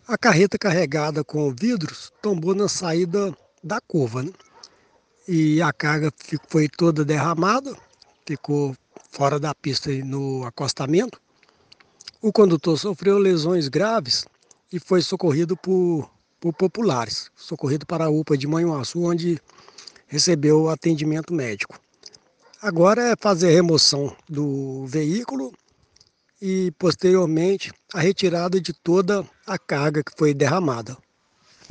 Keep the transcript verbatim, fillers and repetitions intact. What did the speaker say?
A carreta carregada com vidros tombou na saída da curva, né? E a carga fi- foi toda derramada, ficou fora da pista e no acostamento. O condutor sofreu lesões graves e foi socorrido por, por populares, socorrido para a U P A de Manhuaçu, onde recebeu atendimento médico. Agora é fazer a remoção do veículo e, posteriormente, a retirada de toda a carga que foi derramada.